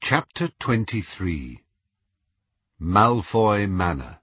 Chapter 23. Malfoy Manor.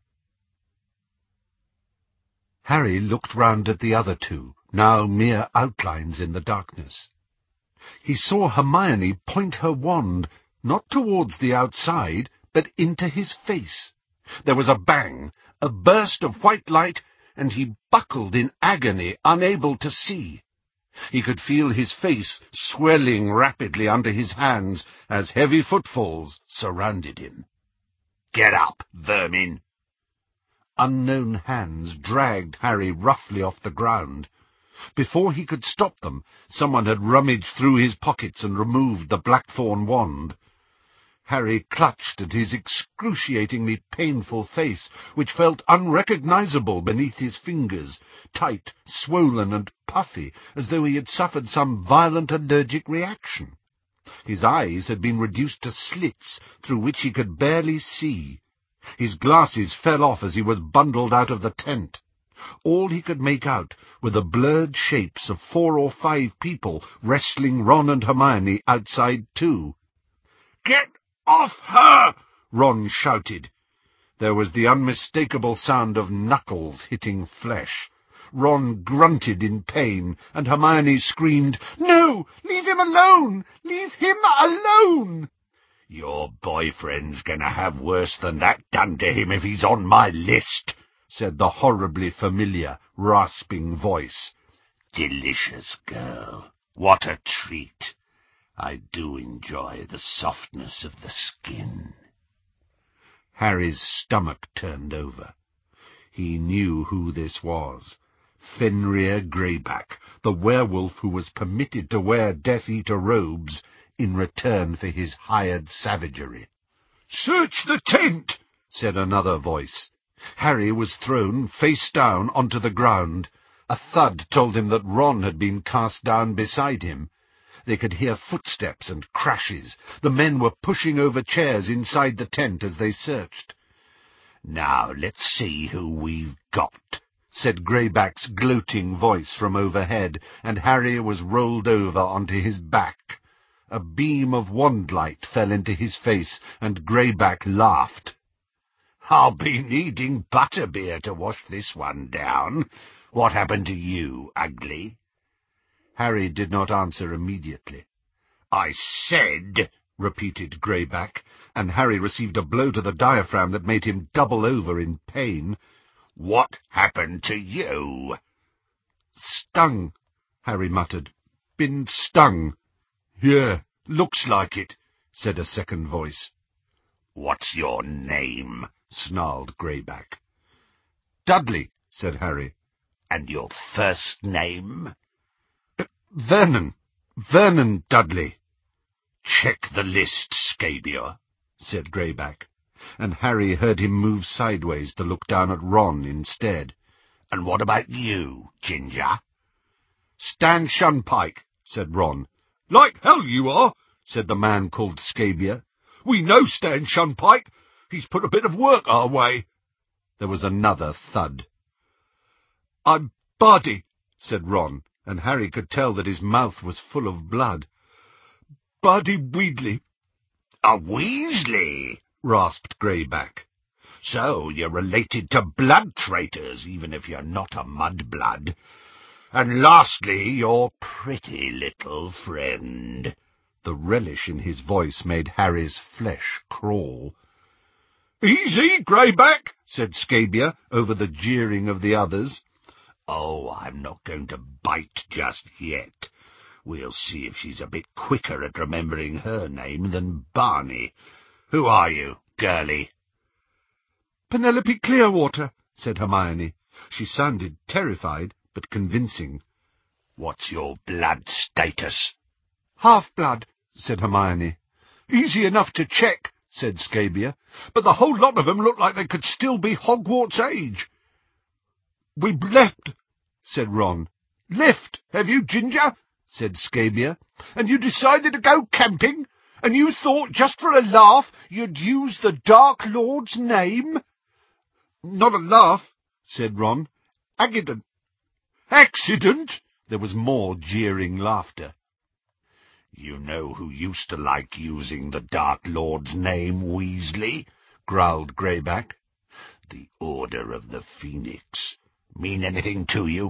Harry looked round at the other two, now mere outlines in the darkness. He saw Hermione point her wand, not towards the outside, but into his face. There was a bang, a burst of white light, and he buckled in agony, unable to see. He could feel his face swelling rapidly under his hands as heavy footfalls surrounded him. "Get up, vermin!" Unknown hands dragged Harry roughly off the ground. Before he could stop them, someone had rummaged through his pockets and removed the blackthorn wand. Harry clutched at his excruciatingly painful face, which felt unrecognizable beneath his fingers, tight, swollen, and puffy, as though he had suffered some violent allergic reaction. His eyes had been reduced to slits through which he could barely see. His glasses fell off as he was bundled out of the tent. All he could make out were the blurred shapes of 4 or 5 people wrestling Ron and Hermione outside too. "Get off her!" Ron shouted. There was the unmistakable sound of knuckles hitting flesh. Ron grunted in pain, and Hermione screamed, "No! Leave him alone! Leave him alone!" "Your boyfriend's gonna have worse than that done to him if he's on my list," said the horribly familiar, rasping voice. "Delicious girl. What a treat. I do enjoy the softness of the skin." Harry's stomach turned over. He knew who this was. Fenrir Greyback, the werewolf who was permitted to wear Death Eater robes in return for his hired savagery. "Search the tent," said another voice. Harry was thrown face down onto the ground. A thud told him that Ron had been cast down beside him. They could hear footsteps and crashes. The men were pushing over chairs inside the tent as they searched. "Now let's see who we've got," said Greyback's gloating voice from overhead, and Harry was rolled over onto his back. A beam of wandlight fell into his face, and Greyback laughed. "I'll be needing butterbeer to wash this one down. What happened to you, ugly?" Harry did not answer immediately. "I said," repeated Greyback, and Harry received a blow to the diaphragm that made him double over in pain. "What happened to you?" "Stung," Harry muttered. "Been stung." "Yeah, looks like it," said a second voice. "What's your name?" snarled Greyback. "Dudley," said Harry. "And your first name?" Vernon Dudley." "Check the list, Scabior," said Greyback, and Harry heard him move sideways to look down at Ron instead. "And what about you, Ginger?" "Stan Shunpike," said Ron. "Like hell you are," said the man called Scabior. "We know Stan Shunpike. He's put a bit of work our way." There was another thud. "I'm Barty," said Ron, and Harry could tell that his mouth was full of blood. "Barty Weedley." "A Weasley?" rasped Greyback. "So you're related to blood traitors, even if you're not a mudblood. And lastly, your pretty little friend." The relish in his voice made Harry's flesh crawl. "Easy, Greyback," said Scabior over the jeering of the others. "Oh, I'm not going to bite just yet. We'll see if she's a bit quicker at remembering her name than Barney. Who are you, girlie?" "Penelope Clearwater," said Hermione. She sounded terrified, but convincing. "What's your blood status?" "Half-blood," said Hermione. "Easy enough to check," said Scabior, "but the whole lot of them look like they could still be Hogwarts age." "We left," said Ron. "Left, have you, Ginger?" said Scabior. "And you decided to go camping? And you thought, just for a laugh, you'd use the Dark Lord's name?" "Not a laugh," said Ron. "Accident." "Accident?" There was more jeering laughter. You know who used to like using the Dark Lord's name, Weasley? Growled Greyback. The Order of the Phoenix. Mean anything to you?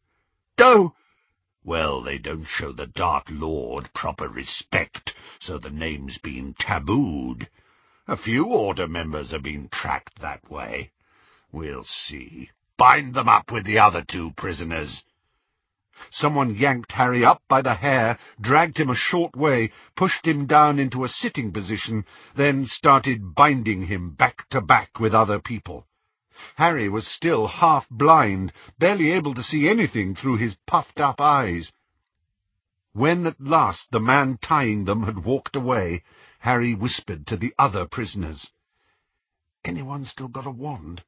No. Well, they don't show the Dark Lord proper respect, so the name's been tabooed. A few Order members have been tracked that way. We'll see. Bind them up with the other 2 prisoners. Someone yanked Harry up by the hair, dragged him a short way, pushed him down into a sitting position, then started binding him back to back with other people. Harry was still half blind, barely able to see anything through his puffed-up eyes. When at last the man tying them had walked away, Harry whispered to the other prisoners. "Anyone still got a wand?"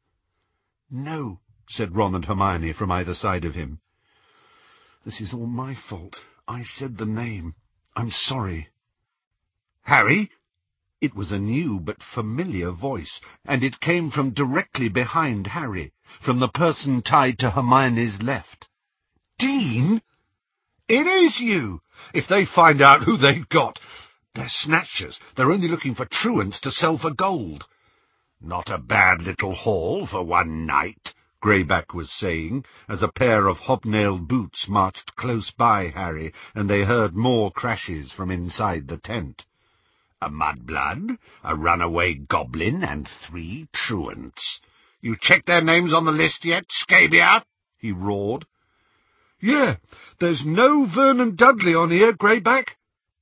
"No," said Ron and Hermione from either side of him. "This is all my fault. I said the name. I'm sorry." "Harry?" It was a new but familiar voice, and it came from directly behind Harry, from the person tied to Hermione's left. "Dean? It is you! If they find out who they've got, they're snatchers. They're only looking for truants to sell for gold." "Not a bad little haul for one night," Greyback was saying, as a pair of hobnailed boots marched close by Harry, and they heard more crashes from inside the tent. "A mudblood, a runaway goblin, and 3 truants. You checked their names on the list yet, Scabia?" he roared. "Yeah, there's no Vernon Dudley on here, Greyback."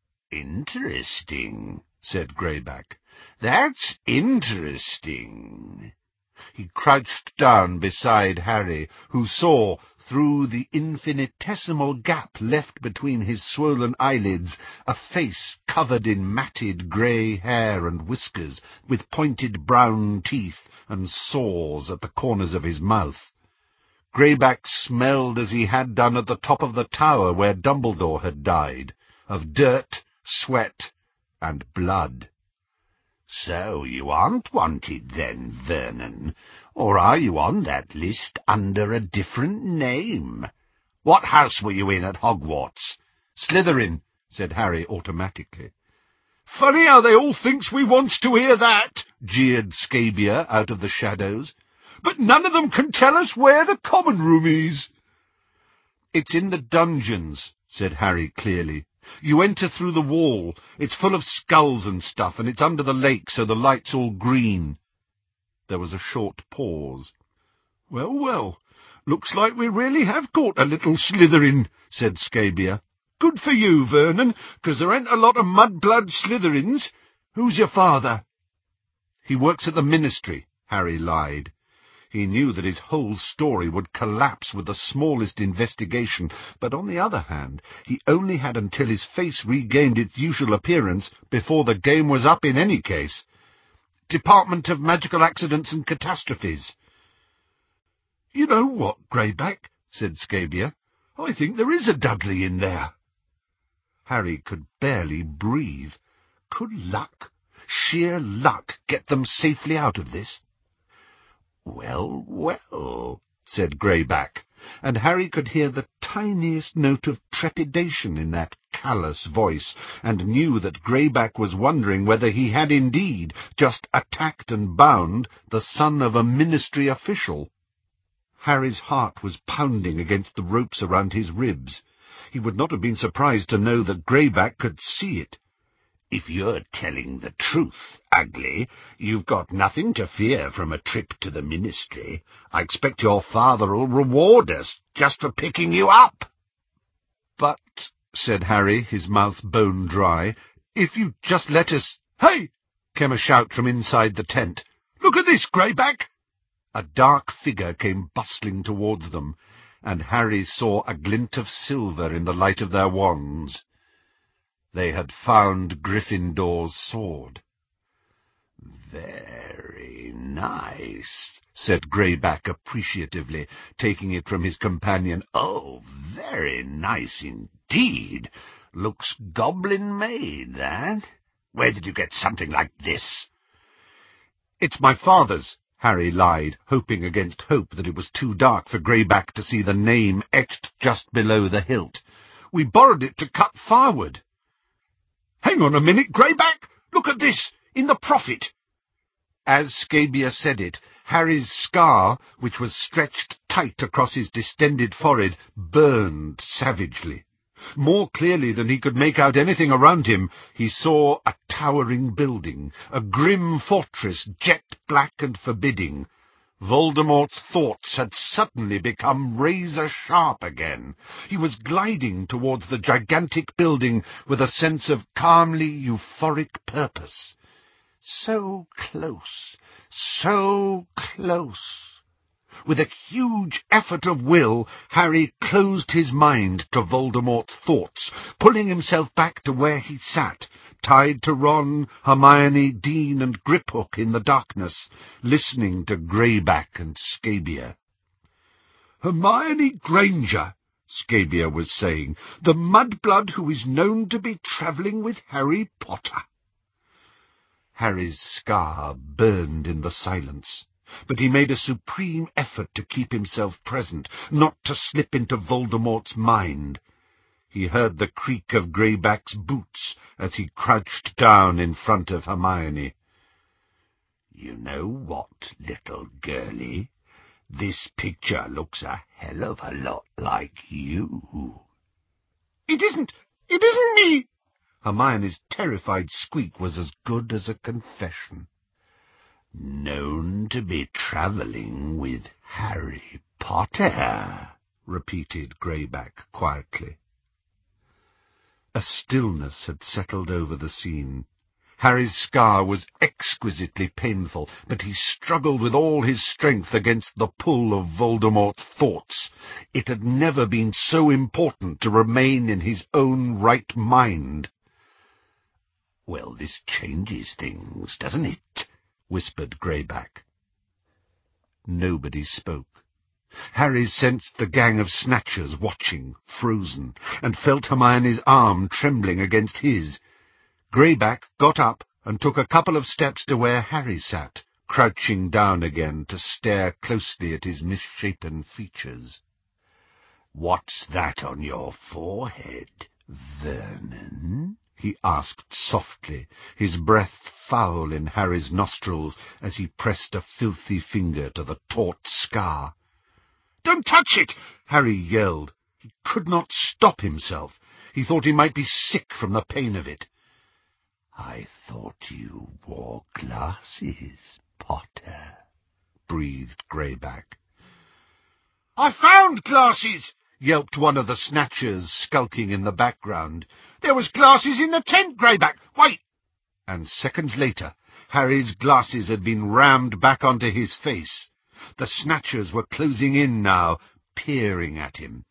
"Interesting," said Greyback. "That's interesting." He crouched down beside Harry, who saw, through the infinitesimal gap left between his swollen eyelids, a face covered in matted grey hair and whiskers, with pointed brown teeth and sores at the corners of his mouth. Greyback smelled as he had done at the top of the tower where Dumbledore had died, of dirt, sweat, and blood. "So you aren't wanted then, Vernon, or are you on that list under a different name? What house were you in at Hogwarts?" "Slytherin," said Harry automatically. "Funny how they all thinks we wants to hear that," jeered Scabia out of the shadows. "But none of them can tell us where the common room is." "It's in the dungeons," said Harry clearly. "You enter through the wall. It's full of skulls and stuff, and it's under the lake, so the light's all green." There was a short pause. "Well, well, looks like we really have caught a little Slytherin," said Scabia. "Good for you, Vernon, 'cause there ain't a lot of mudblood Slytherins. Who's your father?" "He works at the Ministry," Harry lied. He knew that his whole story would collapse with the smallest investigation, but on the other hand, he only had until his face regained its usual appearance before the game was up in any case. "Department of Magical Accidents and Catastrophes." "You know what, Greyback," said Scabia, "I think there is a Dudley in there." Harry could barely breathe. Could luck, sheer luck, get them safely out of this? "Well, well," said Greyback, and Harry could hear the tiniest note of trepidation in that callous voice, and knew that Greyback was wondering whether he had indeed just attacked and bound the son of a ministry official. Harry's heart was pounding against the ropes around his ribs. He would not have been surprised to know that Greyback could see it. "If you're telling the truth, Ugly, you've got nothing to fear from a trip to the Ministry. I expect your father'll reward us just for picking you up." "But," said Harry, his mouth bone dry, "if you just let us—" "Hey!" came a shout from inside the tent. "Look at this, Greyback!" A dark figure came bustling towards them, and Harry saw a glint of silver in the light of their wands. They had found Gryffindor's sword. "Very nice," said Greyback appreciatively, taking it from his companion. "Oh, very nice indeed. Looks goblin-made, that. Where did you get something like this?" "It's my father's," Harry lied, hoping against hope that it was too dark for Greyback to see the name etched just below the hilt. "We borrowed it to cut firewood." Hang on a minute, Greyback! Look at this, in the Prophet! As Scabia said it, Harry's scar, which was stretched tight across his distended forehead, burned savagely. More clearly than he could make out anything around him, he saw a towering building, a grim fortress, jet black and forbidding. Voldemort's thoughts had suddenly become razor-sharp again. He was gliding towards the gigantic building with a sense of calmly euphoric purpose. So close, so close. With a huge effort of will, Harry closed his mind to Voldemort's thoughts, pulling himself back to where he sat, tied to Ron, Hermione, Dean, and Griphook in the darkness, listening to Greyback and Scabia. "Hermione Granger," Scabia was saying, "the mudblood who is known to be travelling with Harry Potter." Harry's scar burned in the silence, but he made a supreme effort to keep himself present, not to slip into Voldemort's mind. He heard the creak of Greyback's boots as he crouched down in front of Hermione. "You know what, little girlie? This picture looks a hell of a lot like you." It isn't me!" Hermione's terrified squeak was as good as a confession. "Known to be travelling with Harry Potter," repeated Greyback quietly. A stillness had settled over the scene. Harry's scar was exquisitely painful, but he struggled with all his strength against the pull of Voldemort's thoughts. It had never been so important to remain in his own right mind. "Well, this changes things, doesn't it?" whispered Greyback. Nobody spoke. Harry sensed the gang of Snatchers watching, frozen, and felt Hermione's arm trembling against his. Greyback got up and took a couple of steps to where Harry sat, crouching down again to stare closely at his misshapen features. "What's that on your forehead, Vernon?" he asked softly, his breath foul in Harry's nostrils as he pressed a filthy finger to the taut scar. "Don't touch it!" Harry yelled. He could not stop himself. He thought he might be sick from the pain of it. "I thought you wore glasses, Potter," breathed Greyback. "I found glasses!" yelped one of the Snatchers, skulking in the background. "There was glasses in the tent, Greyback! Wait!" And seconds later, Harry's glasses had been rammed back onto his face. The Snatchers were closing in now, peering at him.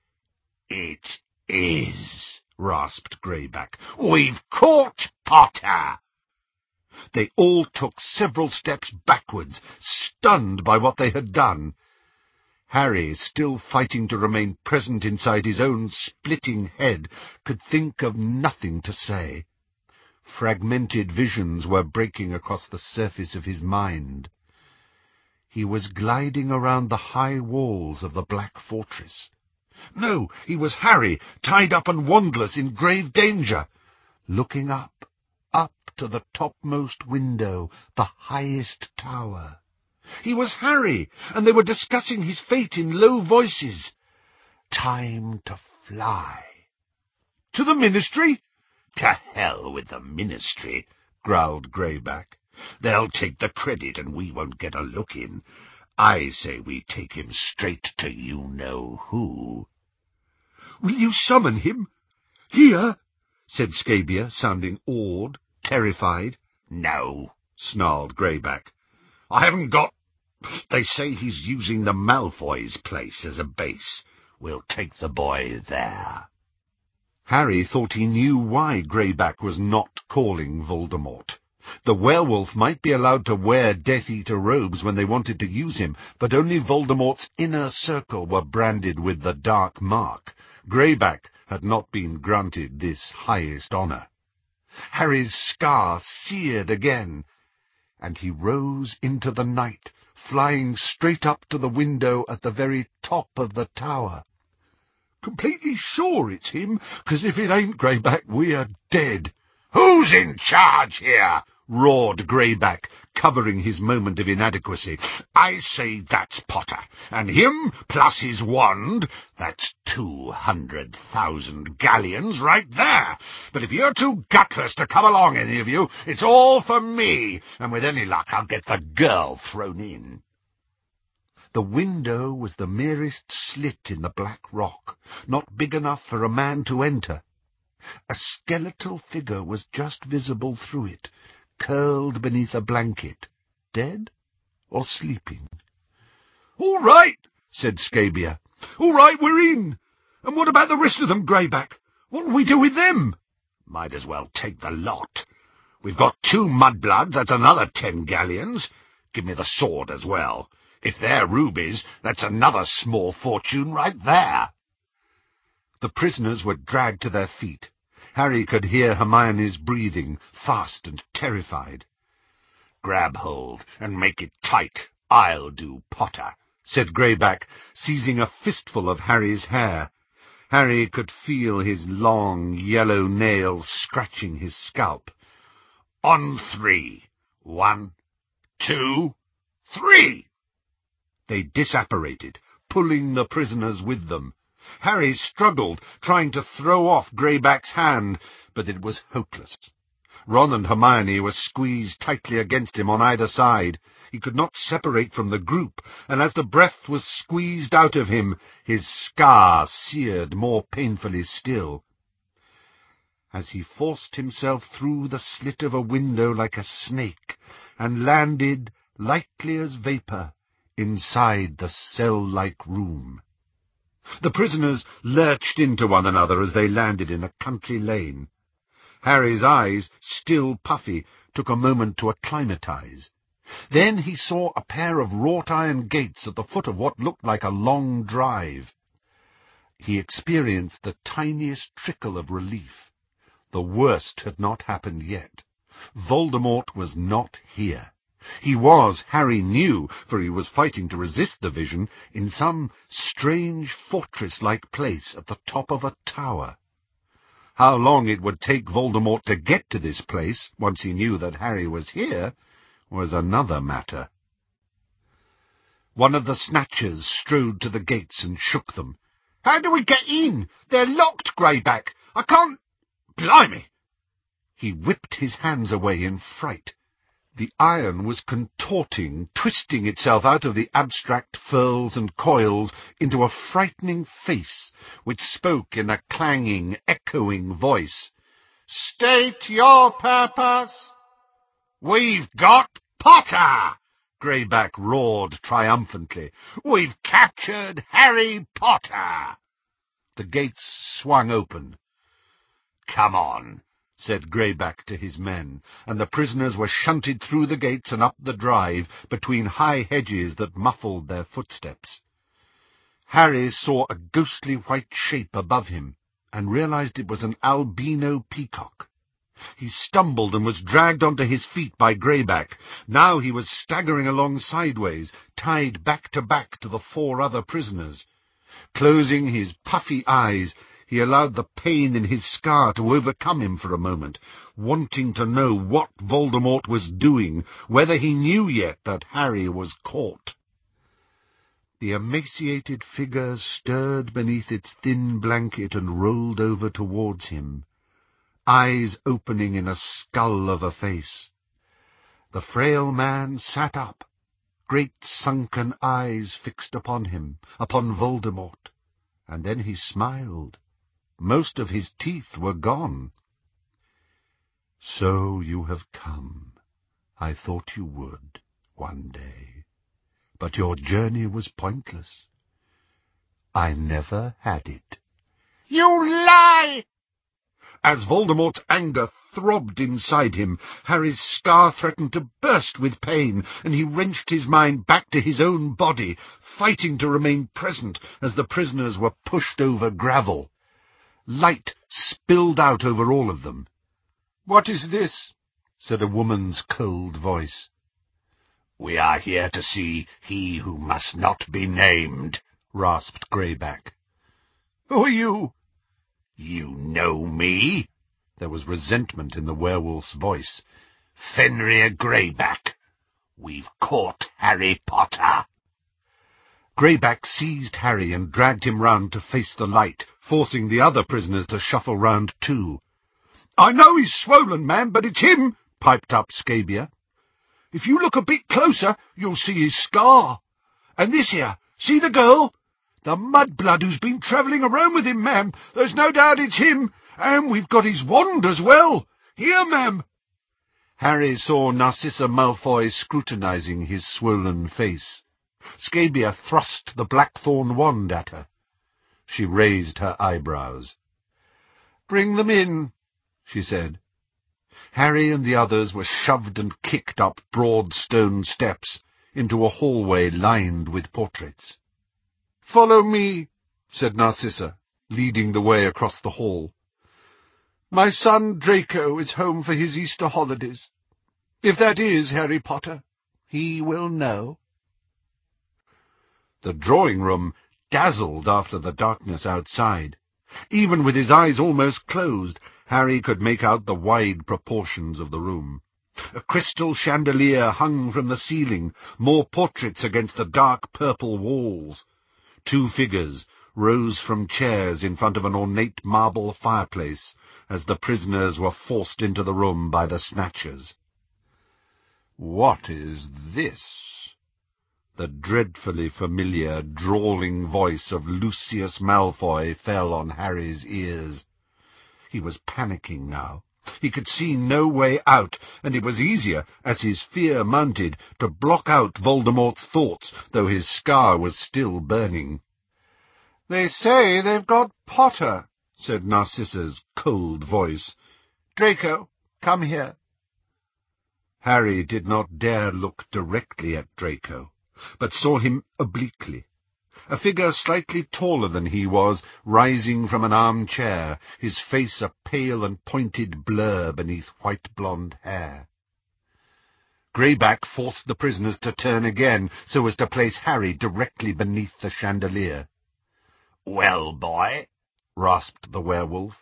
"It is," rasped Greyback. "We've caught Potter!" They all took several steps backwards, stunned by what they had done. Harry, still fighting to remain present inside his own splitting head, could think of nothing to say. Fragmented visions were breaking across the surface of his mind. He was gliding around the high walls of the Black Fortress. No, he was Harry, tied up and wandless in grave danger, looking up to the topmost window, the highest tower. He was Harry, and they were discussing his fate in low voices. Time to fly. To the Ministry? "To hell with the Ministry," growled Greyback. "They'll take the credit and we won't get a look in. I say we take him straight to you-know-who." "Will you summon him? Here?" said Scabia, sounding awed, terrified. "No," snarled Greyback. "I haven't got... They say he's using the Malfoys' place as a base. We'll take the boy there." Harry thought he knew why Greyback was not calling Voldemort. The werewolf might be allowed to wear Death Eater robes when they wanted to use him, but only Voldemort's inner circle were branded with the Dark Mark. Greyback had not been granted this highest honour. Harry's scar seared again, and he rose into the night, flying straight up to the window at the very top of the tower. "Completely sure it's him, 'cause if it ain't Greyback, we are dead," Who's in charge here? roared Greyback, covering his moment of inadequacy. I say that's Potter, and him plus his wand, that's 200,000 galleons right there. But if you're too gutless to come along, any of you, it's all for me, and with any luck I'll get the girl thrown in. The window was the merest slit in the black rock, not big enough for a man to enter. A skeletal figure was just visible through it, curled beneath a blanket, dead or sleeping. "All right," said Scabia. "All right, we're in. And what about the rest of them, Greyback? What'll we do with them?" "Might as well take the lot. We've got 2 mudbloods, that's another 10 galleons. Give me the sword as well. If they're rubies, that's another small fortune right there." The prisoners were dragged to their feet. Harry could hear Hermione's breathing, fast and terrified. "Grab hold and make it tight. I'll do Potter," said Greyback, seizing a fistful of Harry's hair. Harry could feel his long, yellow nails scratching his scalp. "On 3. 1, 2, 3. They disapparated, pulling the prisoners with them. Harry struggled, trying to throw off Greyback's hand, but it was hopeless. Ron and Hermione were squeezed tightly against him on either side. He could not separate from the group, and as the breath was squeezed out of him, his scar seared more painfully still. As he forced himself through the slit of a window like a snake, and landed, lightly as vapour, inside the cell-like room. The prisoners lurched into one another as they landed in a country lane. Harry's eyes, still puffy, took a moment to acclimatize. Then he saw a pair of wrought-iron gates at the foot of what looked like a long drive. He experienced the tiniest trickle of relief. The worst had not happened yet. Voldemort was not here. He was, Harry knew, for he was fighting to resist the vision, in some strange fortress-like place at the top of a tower. How long it would take Voldemort to get to this place, once he knew that Harry was here, was another matter. One of the Snatchers strode to the gates and shook them. "How do we get in? They're locked, Greyback. I can't... Blimey!" He whipped his hands away in fright. The iron was contorting, twisting itself out of the abstract furls and coils into a frightening face, which spoke in a clanging, echoing voice. "State your purpose." "We've got Potter!" Greyback roared triumphantly. "We've captured Harry Potter!" The gates swung open. "Come on," said Greyback to his men, and the prisoners were shunted through the gates and up the drive, between high hedges that muffled their footsteps. Harry saw a ghostly white shape above him, and realized it was an albino peacock. He stumbled and was dragged onto his feet by Greyback. Now he was staggering along sideways, tied back to the 4 other prisoners. Closing his puffy eyes, he allowed the pain in his scar to overcome him for a moment, wanting to know what Voldemort was doing, whether he knew yet that Harry was caught. The emaciated figure stirred beneath its thin blanket and rolled over towards him, eyes opening in a skull of a face. The frail man sat up, great sunken eyes fixed upon him, upon Voldemort, and then he smiled. Most of his teeth were gone. "So you have come. I thought you would, one day. But your journey was pointless. I never had it." "You lie!" As Voldemort's anger throbbed inside him, Harry's scar threatened to burst with pain, and he wrenched his mind back to his own body, fighting to remain present as the prisoners were pushed over gravel. Light spilled out over all of them. "What is this?" said a woman's cold voice. "We are here to see he who must not be named," rasped Greyback. "Who are you?" "You know me. There was resentment in the werewolf's voice. "Fenrir Greyback, we've caught Harry Potter." Greyback seized Harry and dragged him round to face the light, forcing the other prisoners to shuffle round too. "I know he's swollen, ma'am, but it's him," piped up Scabia. "If you look a bit closer, you'll see his scar. And this here, see the girl? The mudblood who's been travelling around with him, ma'am. There's no doubt it's him, and we've got his wand as well. Here, ma'am." Harry saw Narcissa Malfoy scrutinizing his swollen face. Scabia thrust the blackthorn wand at her. She raised her eyebrows. "Bring them in," she said. Harry and the others were shoved and kicked up broad stone steps into a hallway lined with portraits. "Follow me," said Narcissa, leading the way across the hall. "My son Draco is home for his Easter holidays. If that is Harry Potter, he will know." The drawing-room dazzled after the darkness outside. Even with his eyes almost closed, Harry could make out the wide proportions of the room. A crystal chandelier hung from the ceiling, more portraits against the dark purple walls. 2 figures rose from chairs in front of an ornate marble fireplace as the prisoners were forced into the room by the snatchers. "What is this?" The dreadfully familiar, drawling voice of Lucius Malfoy fell on Harry's ears. He was panicking now. He could see no way out, and it was easier, as his fear mounted, to block out Voldemort's thoughts, though his scar was still burning. "They say they've got Potter," said Narcissa's cold voice. "Draco, come here." Harry did not dare look directly at Draco, but saw him obliquely. A figure slightly taller than he was, rising from an armchair, his face a pale and pointed blur beneath white blonde hair. Greyback forced the prisoners to turn again, so as to place Harry directly beneath the chandelier. "Well, boy?" rasped the werewolf.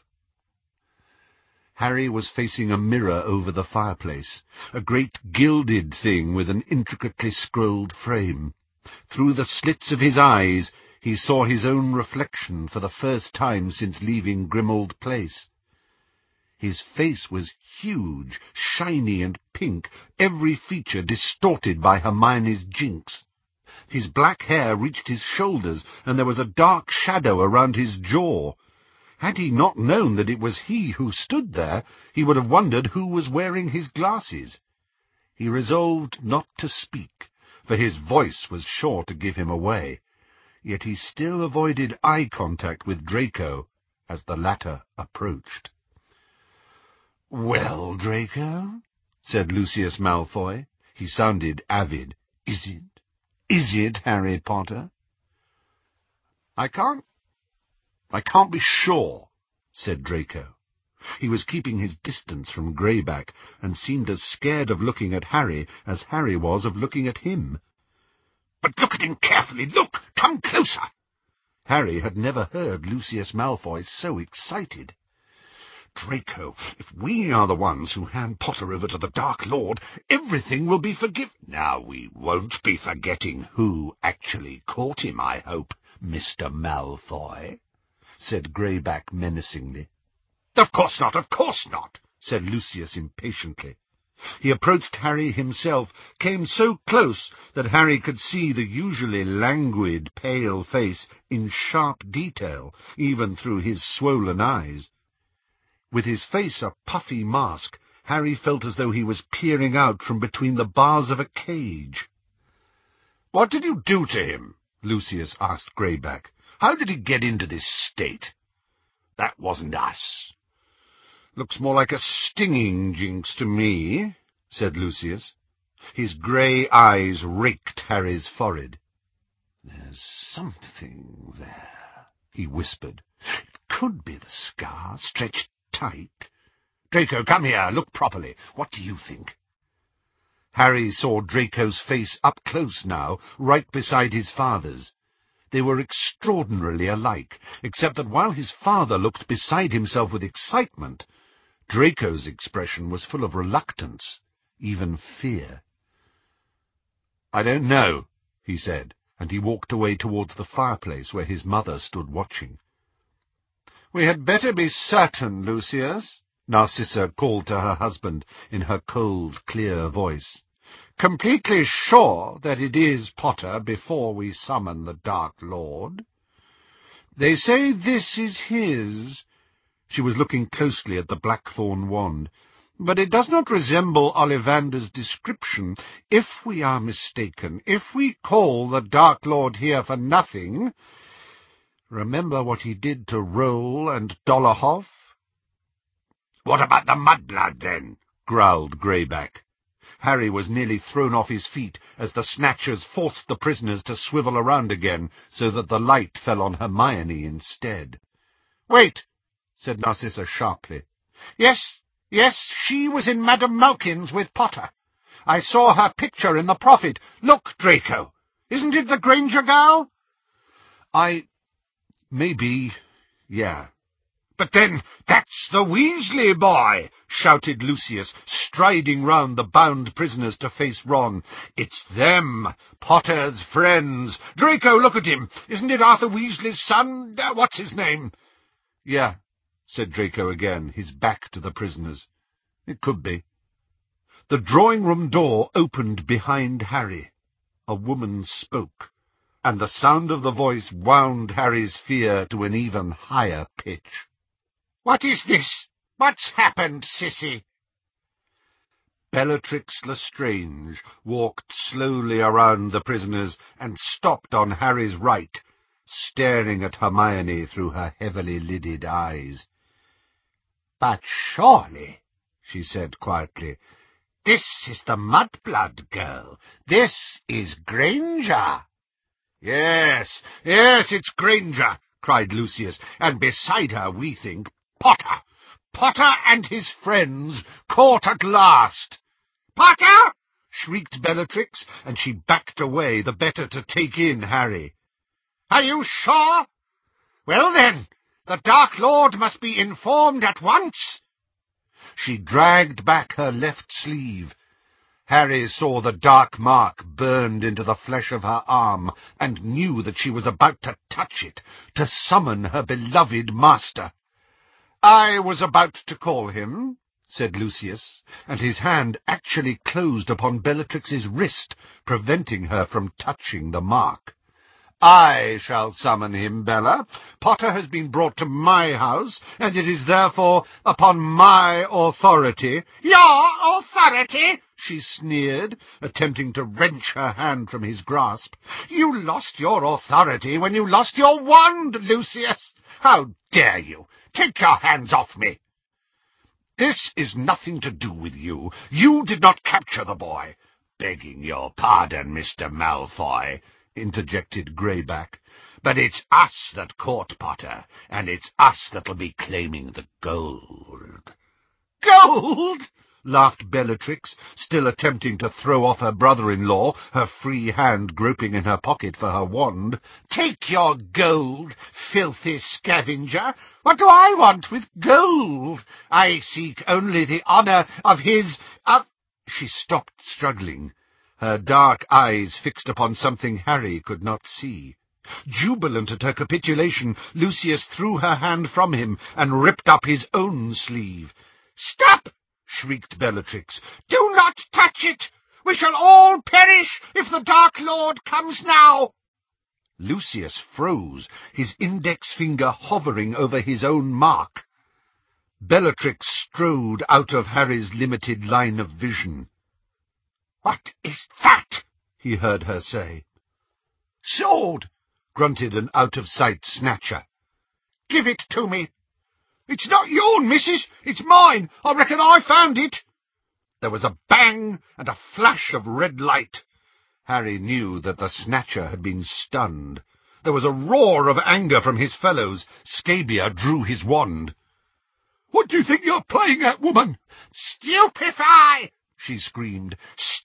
Harry was facing a mirror over the fireplace, a great gilded thing with an intricately scrolled frame. Through the slits of his eyes he saw his own reflection for the first time since leaving Grimmauld Place. His face was huge, shiny and pink, every feature distorted by Hermione's jinx. His black hair reached his shoulders, and there was a dark shadow around his jaw. Had he not known that it was he who stood there, he would have wondered who was wearing his glasses. He resolved not to speak, for his voice was sure to give him away. Yet he still avoided eye contact with Draco as the latter approached. "Well, Draco?" said Lucius Malfoy. He sounded avid. Is it Harry Potter?" I can't be sure," said Draco. He was keeping his distance from Greyback, and seemed as scared of looking at Harry as Harry was of looking at him. "But look at him carefully. Look! Come closer!" Harry had never heard Lucius Malfoy so excited. "Draco, if we are the ones who hand Potter over to the Dark Lord, everything will be forgiven." "Now, we won't be forgetting who actually caught him, I hope, Mr. Malfoy," said Greyback menacingly. "Of course not," said Lucius impatiently. He approached Harry himself, came so close that Harry could see the usually languid, pale face in sharp detail, even through his swollen eyes. With his face a puffy mask, Harry felt as though he was peering out from between the bars of a cage. "What did you do to him?" Lucius asked Greyback. "How did he get into this state?" "That wasn't us." "Looks more like a stinging jinx to me," said Lucius. His grey eyes raked Harry's forehead. "There's something there," he whispered. "It could be the scar, stretched tight." "Draco, come here. Look properly. What do you think?" Harry saw Draco's face up close now, right beside his father's. They were extraordinarily alike, except that while his father looked beside himself with excitement, Draco's expression was full of reluctance, even fear. "I don't know," he said, and he walked away towards the fireplace where his mother stood watching. "We had better be certain, Lucius," Narcissa called to her husband in her cold, clear voice. "Completely sure that it is Potter before we summon the Dark Lord. They say this is his." She was looking closely at the blackthorn wand. "But it does not resemble Ollivander's description. If we are mistaken, if we call the Dark Lord here for nothing, remember what he did to Roll and Dolohov." "What about the mudblood, then?" growled Greyback. Harry was nearly thrown off his feet as the Snatchers forced the prisoners to swivel around again so that the light fell on Hermione instead. "Wait," said Narcissa sharply. Yes, she was in Madame Malkin's with Potter. I saw her picture in the Prophet. Look, Draco, isn't it the Granger girl?" Maybe, yeah." "But then that's the Weasley boy!" shouted Lucius, striding round the bound prisoners to face Ron. "It's them, Potter's friends. Draco, look at him. Isn't it Arthur Weasley's son? What's his name?" "Yeah," said Draco again, his back to the prisoners. "It could be." The drawing-room door opened behind Harry. A woman spoke, and the sound of the voice wound Harry's fear to an even higher pitch. "What is this? What's happened, Sissy?" Bellatrix Lestrange walked slowly around the prisoners and stopped on Harry's right, staring at Hermione through her heavily lidded eyes. "But surely," she said quietly, "this is the Mudblood girl. This is Granger." Yes, it's Granger," cried Lucius, "and beside her, we think, Potter. Potter and his friends, caught at last." "Potter!" shrieked Bellatrix, and she backed away, the better to take in Harry. "Are you sure? Well then, the Dark Lord must be informed at once." She dragged back her left sleeve. Harry saw the dark mark burned into the flesh of her arm, and knew that she was about to touch it, to summon her beloved master. "I was about to call him," said Lucius, and his hand actually closed upon Bellatrix's wrist, preventing her from touching the mark. "I shall summon him, Bella. Potter has been brought to my house, and it is therefore upon my authority—" "Your authority?" she sneered, attempting to wrench her hand from his grasp. "You lost your authority when you lost your wand, Lucius. How dare you? Take your hands off me." "This is nothing to do with you. You did not capture the boy." "Begging your pardon, Mr. Malfoy," interjected Greyback, "but it's us that caught Potter, and it's us that'll be claiming the gold." "Gold?" laughed Bellatrix, still attempting to throw off her brother-in-law, her free hand groping in her pocket for her wand. "Take your gold, filthy scavenger. What do I want with gold? I seek only the honour of his— She stopped struggling, her dark eyes fixed upon something Harry could not see. Jubilant at her capitulation, Lucius threw her hand from him and ripped up his own sleeve. "Stop!" shrieked Bellatrix. "Do not touch it! We shall all perish if the Dark Lord comes now!" Lucius froze, his index finger hovering over his own mark. Bellatrix strode out of Harry's limited line of vision. "What is that?" he heard her say. "Sword," grunted an out-of-sight Snatcher. "Give it to me." "It's not yourn, missus. It's mine. I reckon I found it." There was a bang and a flash of red light. Harry knew that the Snatcher had been stunned. There was a roar of anger from his fellows. Scabia drew his wand. "What do you think you're playing at, woman?" "Stupefy!" she screamed.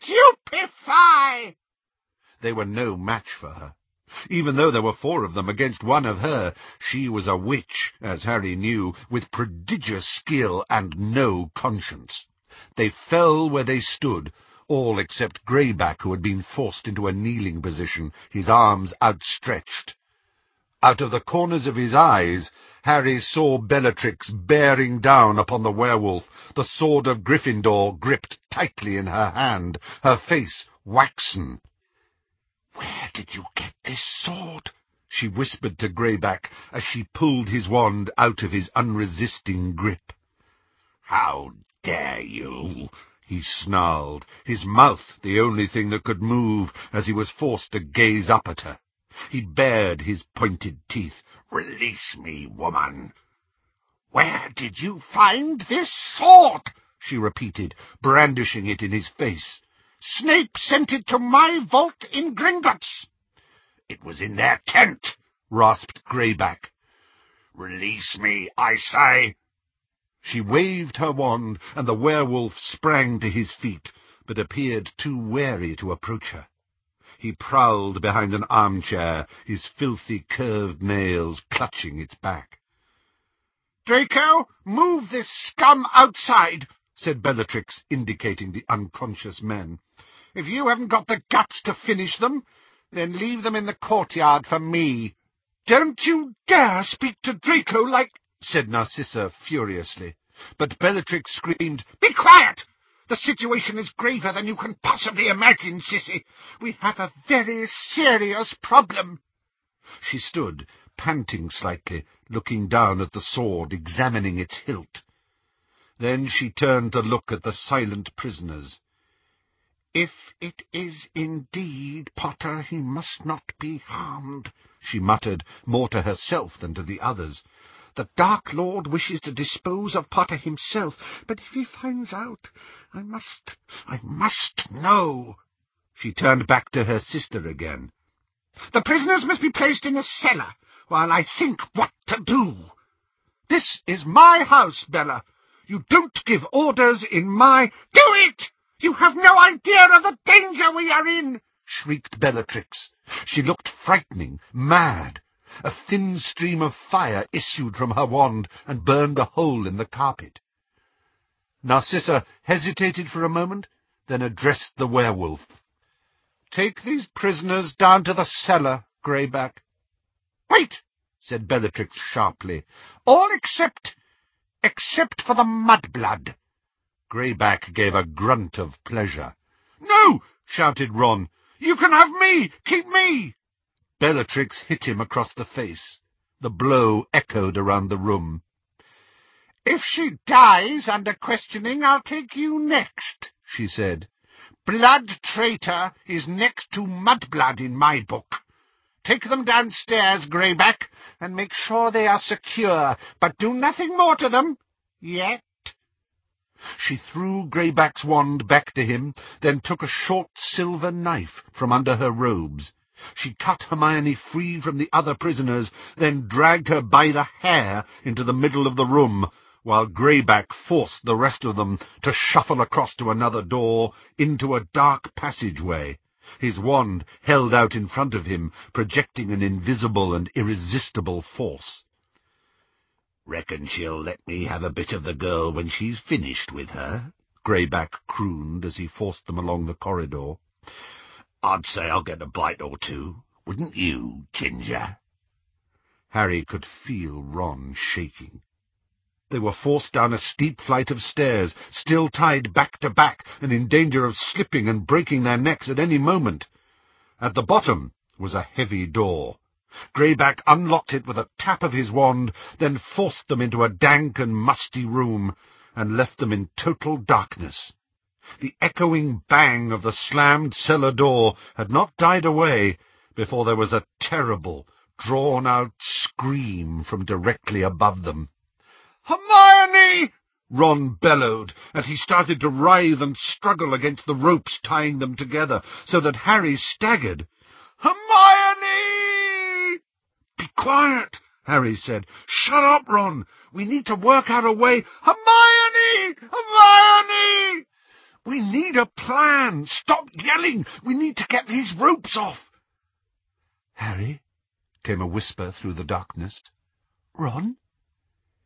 "Stupefy!" They were no match for her. Even though there were 4 of them against 1 of her, she was a witch, as Harry knew, with prodigious skill and no conscience. They fell where they stood, all except Greyback, who had been forced into a kneeling position, his arms outstretched. Out of the corners of his eyes, Harry saw Bellatrix bearing down upon the werewolf, the sword of Gryffindor gripped tightly in her hand, her face waxen. "Where did you get this sword?" she whispered to Greyback as she pulled his wand out of his unresisting grip. "How dare you!" he snarled, his mouth the only thing that could move as he was forced to gaze up at her. He bared his pointed teeth. "Release me, woman!" "Where did you find this sword?" she repeated, brandishing it in his face. "Snape sent it to my vault in Gringotts." "It was in their tent," rasped Greyback. "Release me, I say!" She waved her wand, and the werewolf sprang to his feet, but appeared too wary to approach her. He prowled behind an armchair, his filthy curved nails clutching its back. "Draco, move this scum outside," said Bellatrix, indicating the unconscious men. "If you haven't got the guts to finish them, then leave them in the courtyard for me." "Don't you dare speak to Draco like—" said Narcissa furiously. But Bellatrix screamed, "Be quiet! The situation is graver than you can possibly imagine, Sissy. We have a very serious problem." She stood, panting slightly, looking down at the sword, examining its hilt. Then she turned to look at the silent prisoners. "If it is indeed Potter, he must not be harmed," she muttered, more to herself than to the others. "The Dark Lord wishes to dispose of Potter himself, but if he finds out, I must know." She turned back to her sister again. "The prisoners must be placed in the cellar, while I think what to do. This is my house, Bella. You don't give orders in my—" "Do it! You have no idea of the danger we are in!" shrieked Bellatrix. She looked frightening, mad. A thin stream of fire issued from her wand and burned a hole in the carpet. Narcissa hesitated for a moment, then addressed the werewolf. "Take these prisoners down to the cellar, Greyback." "Wait," said Bellatrix sharply. "All except for the mudblood." Greyback gave a grunt of pleasure. "No!" shouted Ron. "You can have me! Keep me!" Bellatrix hit him across the face. The blow echoed around the room. "If she dies under questioning, I'll take you next," she said. "Blood traitor is next to mudblood in my book. Take them downstairs, Greyback, and make sure they are secure, but do nothing more to them yet." She threw Greyback's wand back to him, then took a short silver knife from under her robes. She cut Hermione free from the other prisoners, then dragged her by the hair into the middle of the room, while Greyback forced the rest of them to shuffle across to another door, into a dark passageway, his wand held out in front of him, projecting an invisible and irresistible force. "Reckon she'll let me have a bit of the girl when she's finished with her?" Greyback crooned as he forced them along the corridor. "I'd say I'll get a bite or two, wouldn't you, Ginger?" Harry could feel Ron shaking. They were forced down a steep flight of stairs, still tied back to back, and in danger of slipping and breaking their necks at any moment. At the bottom was a heavy door. Greyback unlocked it with a tap of his wand, then forced them into a dank and musty room, and left them in total darkness. The echoing bang of the slammed cellar door had not died away before there was a terrible, drawn-out scream from directly above them. "Hermione!" Ron bellowed, and he started to writhe and struggle against the ropes tying them together, so that Harry staggered. "Hermione!" "Be quiet," Harry said. "Shut up, Ron. We need to work out a way—" "Hermione! Hermione! We need a plan. Stop yelling. We need to get these ropes off." "Harry," came a whisper through the darkness. "Ron?"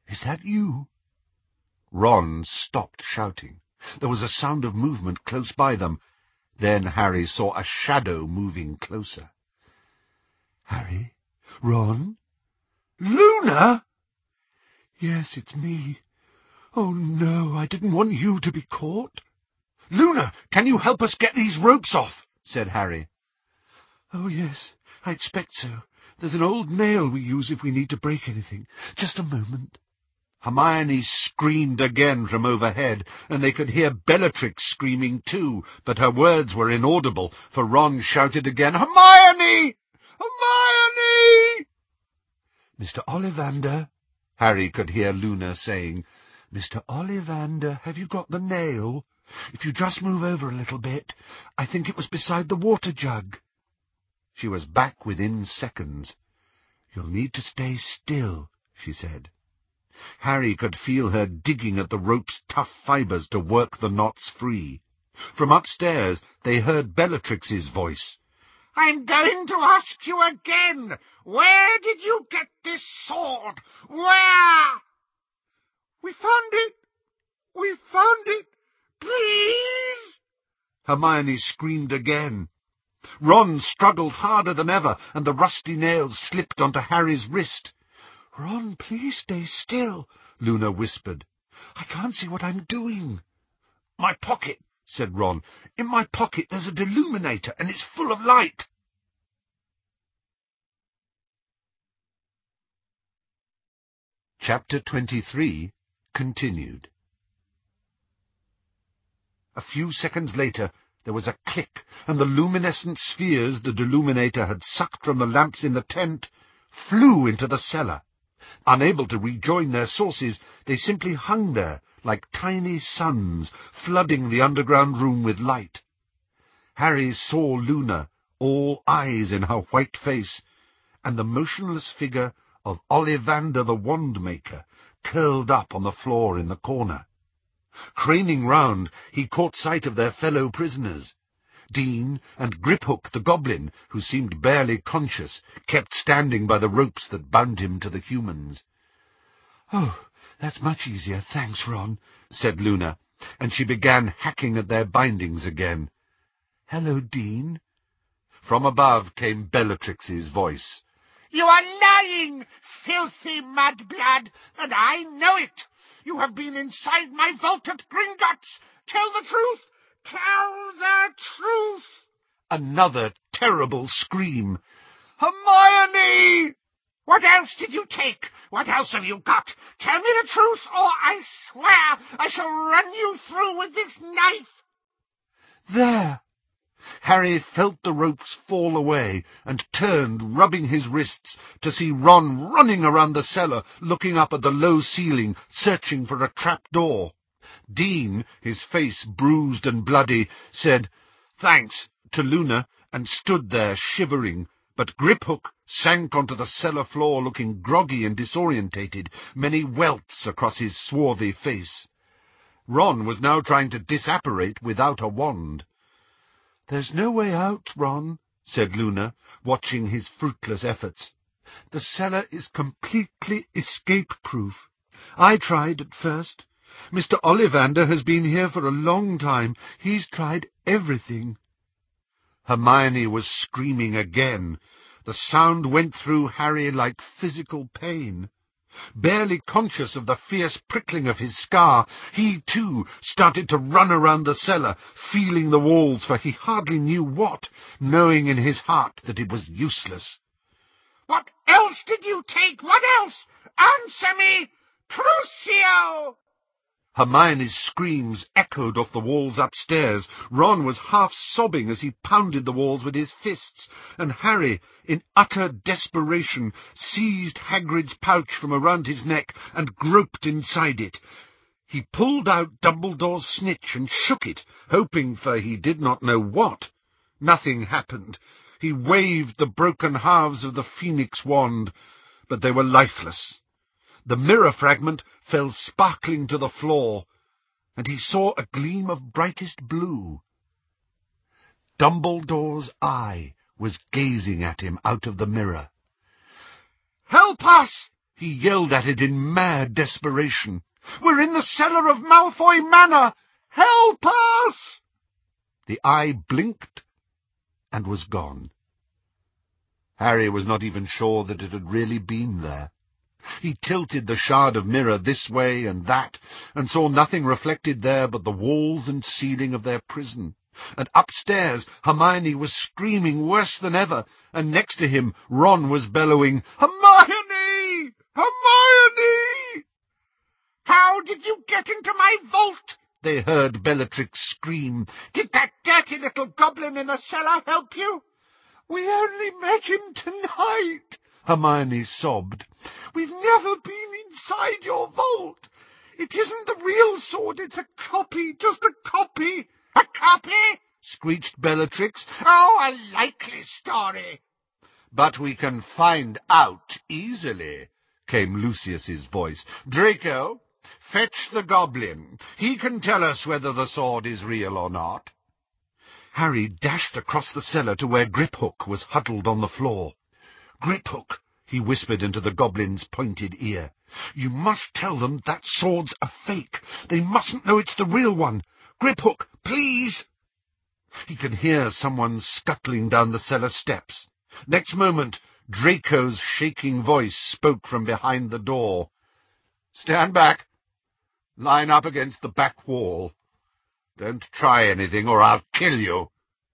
Is that you?" Ron stopped shouting. There was a sound of movement close by them. Then Harry saw a shadow moving closer. "Harry? Ron? Luna!" "Yes, it's me. Oh, no, I didn't want you to be caught." "Luna, can you help us get these ropes off?" said Harry. "Oh, yes, I expect so. There's an old nail we use if we need to break anything. Just a moment." Hermione screamed again from overhead, and they could hear Bellatrix screaming too, but her words were inaudible, for Ron shouted again, "Hermione! Hermione!" "Mr. Ollivander," Harry could hear Luna saying, "Mr. Ollivander, have you got the nail? If you just move over a little bit, I think it was beside the water jug." She was back within seconds. "You'll need to stay still," she said. Harry could feel her digging at the rope's tough fibres to work the knots free. From upstairs they heard Bellatrix's voice. "I'm going to ask you again. Where did you get this sword? Where?" "We found it! We found it! Please!" Hermione screamed again. Ron struggled harder than ever, and the rusty nails slipped onto Harry's wrist. "Ron, please stay still," Luna whispered. "I can't see what I'm doing." "My pocket," said Ron. "In my pocket there's a deluminator, and it's full of light." Chapter 23 continued. A few seconds later there was a click, and the luminescent spheres the deluminator had sucked from the lamps in the tent flew into the cellar. Unable to rejoin their sources, they simply hung there like tiny suns, flooding the underground room with light. Harry saw Luna, all eyes in her white face, and the motionless figure of Ollivander the Wandmaker, curled up on the floor in the corner. Craning round, he caught sight of their fellow prisoners. Dean and Griphook the Goblin, who seemed barely conscious, kept standing by the ropes that bound him to the humans. "Oh, that's much easier, thanks, Ron," said Luna, and she began hacking at their bindings again. "Hello, Dean." From above came Bellatrix's voice. "You are lying, filthy mudblood, and I know it. You have been inside my vault at Gringotts. Tell the truth! Tell the truth!" Another terrible scream. "Hermione!" "What else did you take? What else have you got? Tell me the truth, or I swear I shall run you through with this knife." There! Harry felt the ropes fall away and turned, rubbing his wrists, to see Ron running around the cellar, looking up at the low ceiling, searching for a trap-door. Dean, his face bruised and bloody, said, "Thanks," to Luna, and stood there shivering, but Griphook sank onto the cellar floor looking groggy and disorientated, many welts across his swarthy face. Ron was now trying to disapparate without a wand. "There's no way out, Ron," said Luna, watching his fruitless efforts. "The cellar is completely escape-proof. I tried at first. Mr. Ollivander has been here for a long time. He's tried everything." Hermione was screaming again. The sound went through Harry like physical pain. Barely conscious of the fierce prickling of his scar, he, too, started to run around the cellar, feeling the walls for he hardly knew what, knowing in his heart that it was useless. "What else did you take? What else? Answer me! Crucio!" Hermione's screams echoed off the walls upstairs. Ron was half sobbing as he pounded the walls with his fists, and Harry, in utter desperation, seized Hagrid's pouch from around his neck and groped inside it. He pulled out Dumbledore's snitch and shook it, hoping for he did not know what. Nothing happened. He waved the broken halves of the Phoenix wand, but they were lifeless. The mirror fragment fell sparkling to the floor, and he saw a gleam of brightest blue. Dumbledore's eye was gazing at him out of the mirror. "Help us!" He yelled at it in mad desperation. "We're in the cellar of Malfoy Manor! Help us!" The eye blinked and was gone. Harry was not even sure that it had really been there. He tilted the shard of mirror this way and that, and saw nothing reflected there but the walls and ceiling of their prison. And upstairs Hermione was screaming worse than ever, and next to him Ron was bellowing, "Hermione! Hermione!" "How did you get into my vault?" they heard Bellatrix scream. "Did that dirty little goblin in the cellar help you?" "We only met him tonight," Hermione sobbed. "We've never been inside your vault. It isn't the real sword, it's a copy, just a copy." "A copy?" screeched Bellatrix. "Oh, a likely story." "But we can find out easily," came Lucius's voice. "Draco, fetch the goblin. He can tell us whether the sword is real or not." Harry dashed across the cellar to where Griphook was huddled on the floor. "Griphook," he whispered into the goblin's pointed ear, "you must tell them that sword's a fake. They mustn't know it's the real one. Griphook, please!" He could hear someone scuttling down the cellar steps. Next moment, Draco's shaking voice spoke from behind the door. "Stand back. Line up against the back wall. Don't try anything, or I'll kill you."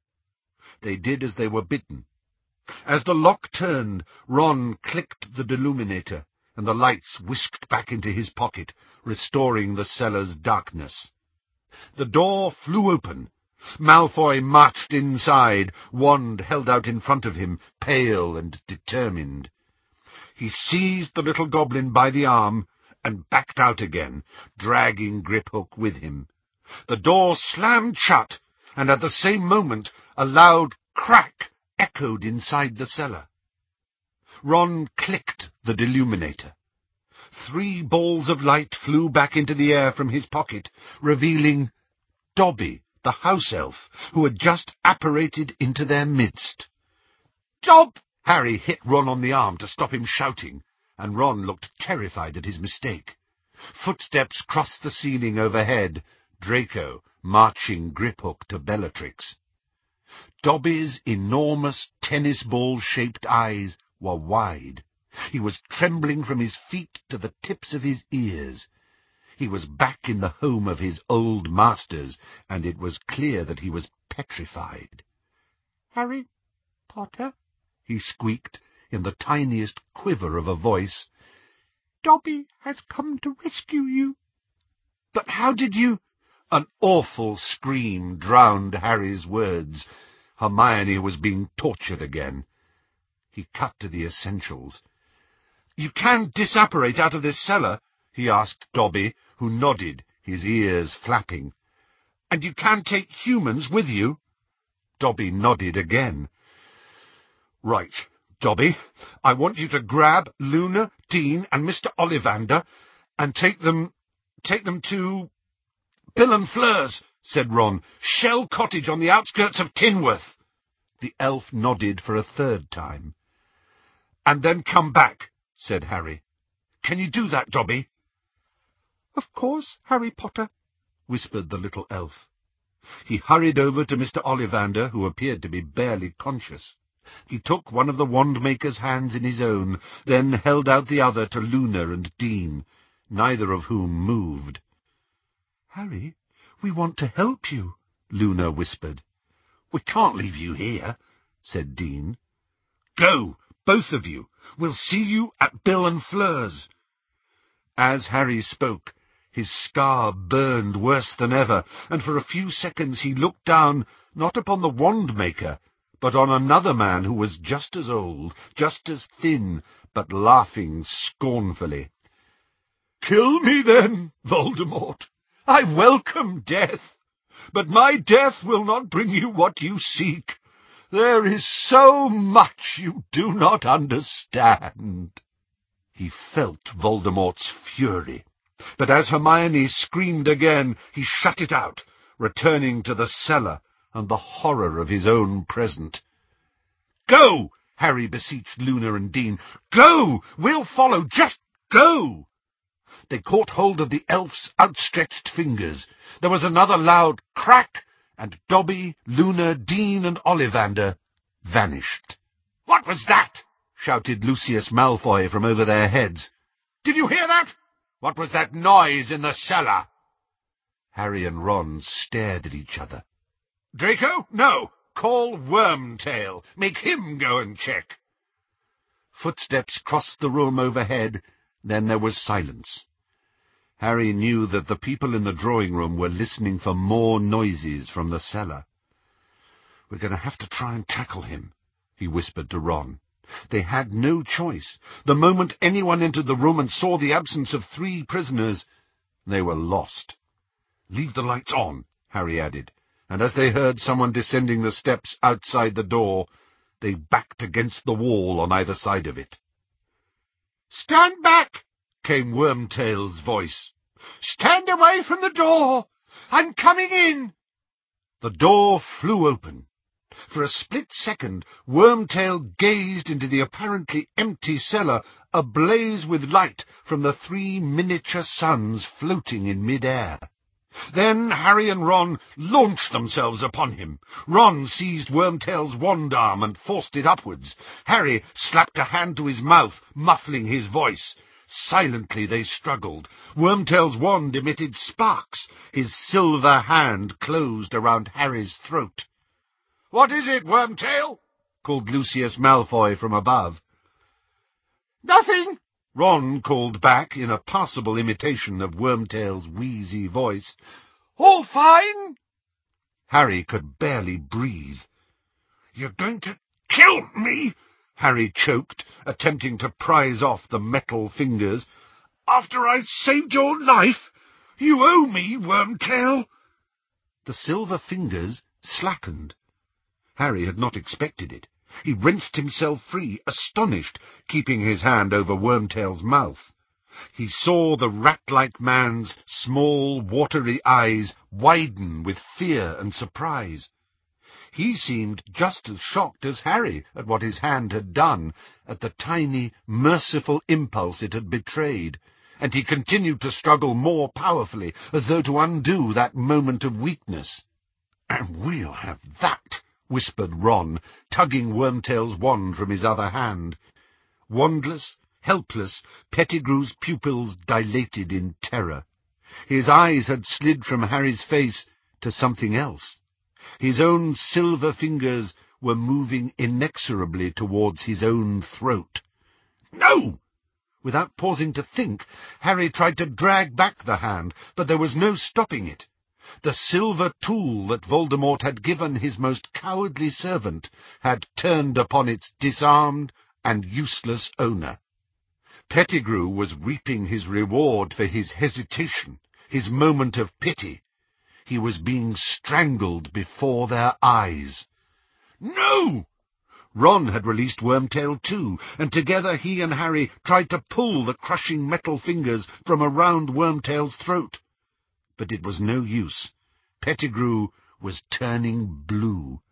They did as they were bidden. As the lock turned, Ron clicked the deluminator, and the lights whisked back into his pocket, restoring the cellar's darkness. The door flew open. Malfoy marched inside, wand held out in front of him, pale and determined. He seized the little goblin by the arm and backed out again, dragging Griphook with him. The door slammed shut, and at the same moment a loud crack echoed inside the cellar. Ron clicked the deluminator. 3 balls of light flew back into the air from his pocket, revealing Dobby, the house elf, who had just apparated into their midst. "Dob!" Harry hit Ron on the arm to stop him shouting, and Ron looked terrified at his mistake. Footsteps crossed the ceiling overhead, Draco marching Griphook to Bellatrix. Dobby's enormous tennis-ball-shaped eyes were wide. He was trembling from his feet to the tips of his ears. He was back in the home of his old masters, and it was clear that he was petrified. "Harry Potter," he squeaked, in the tiniest quiver of a voice, "Dobby has come to rescue you." "But how did you—" An awful scream drowned Harry's words. Hermione was being tortured again. He cut to the essentials. "You can disapparate out of this cellar?" he asked Dobby, who nodded, his ears flapping. "And you can take humans with you?" Dobby nodded again. "Right, Dobby, I want you to grab Luna, Dean, and Mr. Ollivander and take them to—" "Bill and Fleurs," said Ron. "Shell Cottage on the outskirts of Tinworth." The elf nodded for a 3rd time. "And then come back," said Harry. "Can you do that, Dobby?" "Of course, Harry Potter," whispered the little elf. He hurried over to Mr. Ollivander, who appeared to be barely conscious. He took one of the wand-maker's hands in his own, then held out the other to Luna and Dean, neither of whom moved. "Harry, we want to help you," Luna whispered. "We can't leave you here," said Dean. "Go, both of you. We'll see you at Bill and Fleur's." As Harry spoke, his scar burned worse than ever, and for a few seconds he looked down, not upon the wand-maker, but on another man who was just as old, just as thin, but laughing scornfully. "Kill me then, Voldemort. I welcome death, but my death will not bring you what you seek. There is so much you do not understand." He felt Voldemort's fury, but as Hermione screamed again, he shut it out, returning to the cellar and the horror of his own present. "Go!" Harry beseeched Luna and Dean. "Go! We'll follow. Just Go! They caught hold of the elf's outstretched fingers. There was another loud crack, and Dobby, Luna, Dean, and Ollivander vanished. "What was that?" shouted Lucius Malfoy from over their heads. "Did you hear that? What was that noise in the cellar?" Harry and Ron stared at each other. "Draco? No! Call Wormtail. Make him go and check." Footsteps crossed the room overhead, then there was silence. Harry knew that the people in the drawing-room were listening for more noises from the cellar. "We're going to have to try and tackle him," he whispered to Ron. They had no choice. The moment anyone entered the room and saw the absence of 3 prisoners, they were lost. "Leave the lights on," Harry added, and as they heard someone descending the steps outside the door, they backed against the wall on either side of it. "Stand back!" came Wormtail's voice. "Stand away from the door! I'm coming in!" The door flew open. For a split second, Wormtail gazed into the apparently empty cellar, ablaze with light from the 3 miniature suns floating in mid-air. Then Harry and Ron launched themselves upon him. Ron seized Wormtail's wand arm and forced it upwards. Harry slapped a hand to his mouth, muffling his voice. Silently they struggled. Wormtail's wand emitted sparks. His silver hand closed around Harry's throat. "What is it, Wormtail?" called Lucius Malfoy from above. "Nothing," Ron called back in a passable imitation of Wormtail's wheezy voice. "All fine." Harry could barely breathe. "You're going to kill me," Harry choked, attempting to prise off the metal fingers. "After I saved your life. You owe me, Wormtail." The silver fingers slackened. Harry had not expected it. He wrenched himself free, astonished, keeping his hand over Wormtail's mouth. He saw the rat-like man's small, watery eyes widen with fear and surprise. He seemed just as shocked as Harry at what his hand had done, at the tiny, merciful impulse it had betrayed, and he continued to struggle more powerfully, as though to undo that moment of weakness. "And we'll have that," whispered Ron, tugging Wormtail's wand from his other hand. Wandless, helpless, Pettigrew's pupils dilated in terror. His eyes had slid from Harry's face to something else. His own silver fingers were moving inexorably towards his own throat. "No!" Without pausing to think, Harry tried to drag back the hand, but there was no stopping it. The silver tool that Voldemort had given his most cowardly servant had turned upon its disarmed and useless owner. Pettigrew was reaping his reward for his hesitation, his moment of pity. He was being strangled before their eyes. "No!" Ron had released Wormtail too, and together he and Harry tried to pull the crushing metal fingers from around Wormtail's throat. But it was no use. Pettigrew was turning blue.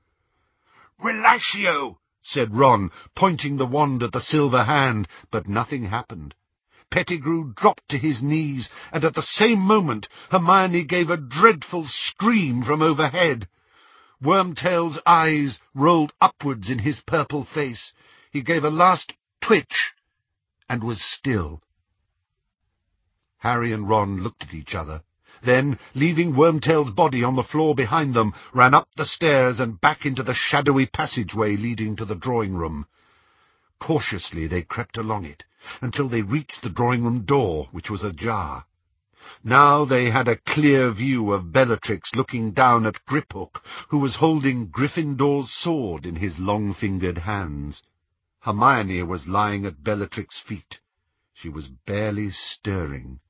"Relatio," said Ron, pointing the wand at the silver hand, but nothing happened. Pettigrew dropped to his knees, and at the same moment Hermione gave a dreadful scream from overhead. Wormtail's eyes rolled upwards in his purple face. He gave a last twitch, and was still. Harry and Ron looked at each other. Then, leaving Wormtail's body on the floor behind them, ran up the stairs and back into the shadowy passageway leading to the drawing-room. Cautiously they crept along it, until they reached the drawing-room door, which was ajar. Now they had a clear view of Bellatrix looking down at Griphook, who was holding Gryffindor's sword in his long-fingered hands. Hermione was lying at Bellatrix's feet. She was barely stirring.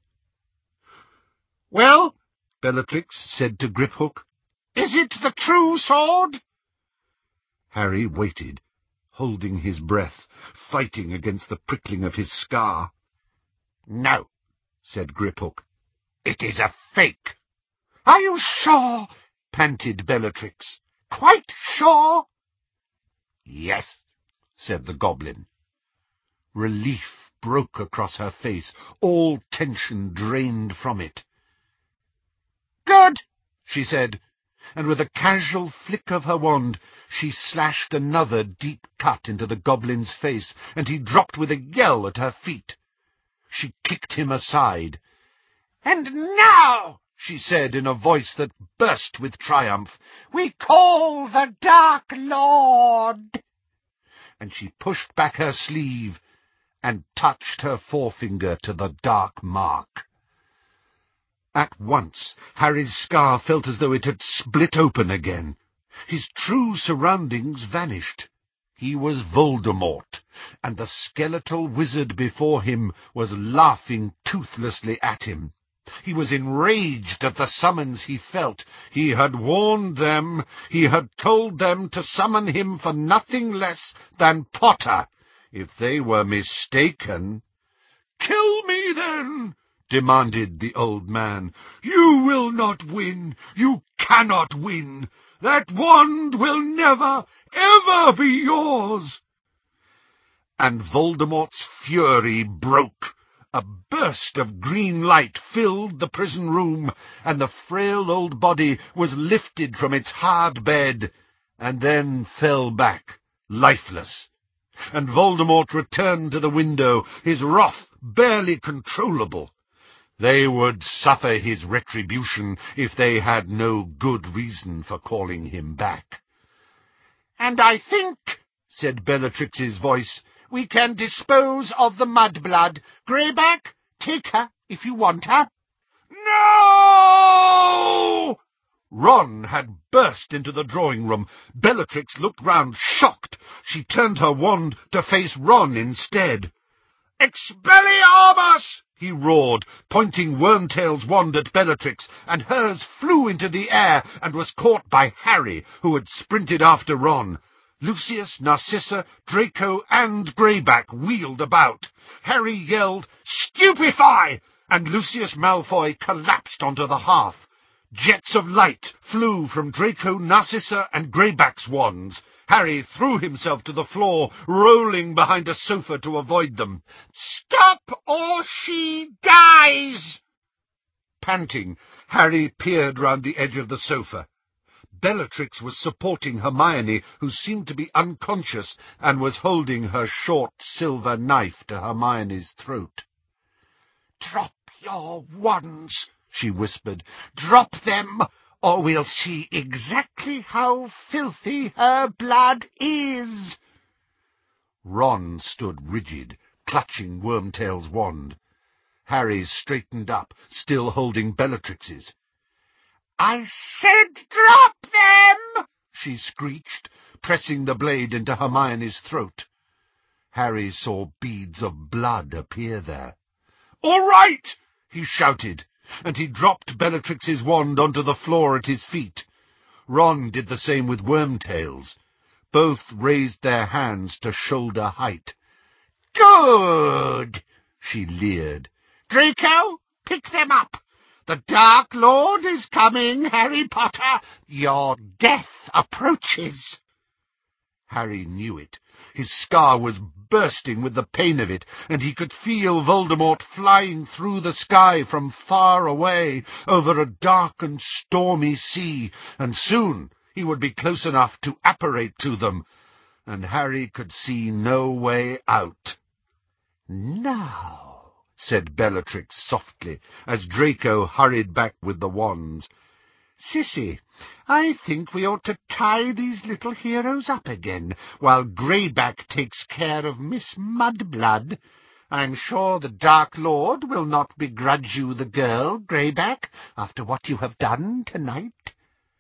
"Well," Bellatrix said to Griphook, "is it the true sword?" Harry waited, holding his breath, fighting against the prickling of his scar. "No," said Griphook. "It is a fake." "Are you sure?" panted Bellatrix. "Quite sure?" "Yes," said the goblin. Relief broke across her face, all tension drained from it. "Good," she said, and with a casual flick of her wand, she slashed another deep cut into the goblin's face, and he dropped with a yell at her feet. She kicked him aside. "And now," she said in a voice that burst with triumph, "we call the Dark Lord." And she pushed back her sleeve and touched her forefinger to the dark mark. At once Harry's scar felt as though it had split open again. His true surroundings vanished. He was Voldemort, and the skeletal wizard before him was laughing toothlessly at him. He was enraged at the summons he felt. He had warned them. He had told them to summon him for nothing less than Potter. If they were mistaken— "Kill me, then!" demanded the old man. "You will not win. You cannot win. That wand will never, ever be yours." And Voldemort's fury broke. A burst of green light filled the prison room, and the frail old body was lifted from its hard bed, and then fell back, lifeless. And Voldemort returned to the window, his wrath barely controllable. They would suffer his retribution if they had no good reason for calling him back. "And I think," said Bellatrix's voice, "we can dispose of the mudblood. Greyback, take her if you want her." "No!" Ron had burst into the drawing-room. Bellatrix looked round, shocked. She turned her wand to face Ron instead. "Expelliarmus!" he roared, pointing Wormtail's wand at Bellatrix, and hers flew into the air and was caught by Harry, who had sprinted after Ron. Lucius, Narcissa, Draco, and Greyback wheeled about. Harry yelled, "Stupefy!" and Lucius Malfoy collapsed onto the hearth. Jets of light flew from Draco, Narcissa, and Greyback's wands. Harry threw himself to the floor, rolling behind a sofa to avoid them. "Stop, or she dies!" Panting, Harry peered round the edge of the sofa. Bellatrix was supporting Hermione, who seemed to be unconscious, and was holding her short silver knife to Hermione's throat. "Drop your wands," she whispered. "Drop them, or we'll see exactly how filthy her blood is." Ron stood rigid, clutching Wormtail's wand. Harry straightened up, still holding Bellatrix's. "I said drop them!" she screeched, pressing the blade into Hermione's throat. Harry saw beads of blood appear there. "All right!" he shouted, and he dropped Bellatrix's wand onto the floor at his feet. Ron did the same with Wormtail's. Both raised their hands to shoulder height. "Good!" she leered. "Draco, pick them up! The Dark Lord is coming, Harry Potter! Your death approaches!" Harry knew it. His scar was bursting with the pain of it, and he could feel Voldemort flying through the sky from far away, over a dark and stormy sea, and soon he would be close enough to apparate to them, and Harry could see no way out. "Now," said Bellatrix softly, as Draco hurried back with the wands, "Sissy, I think we ought to tie these little heroes up again, while Greyback takes care of Miss Mudblood. I'm sure the Dark Lord will not begrudge you the girl, Greyback, after what you have done tonight."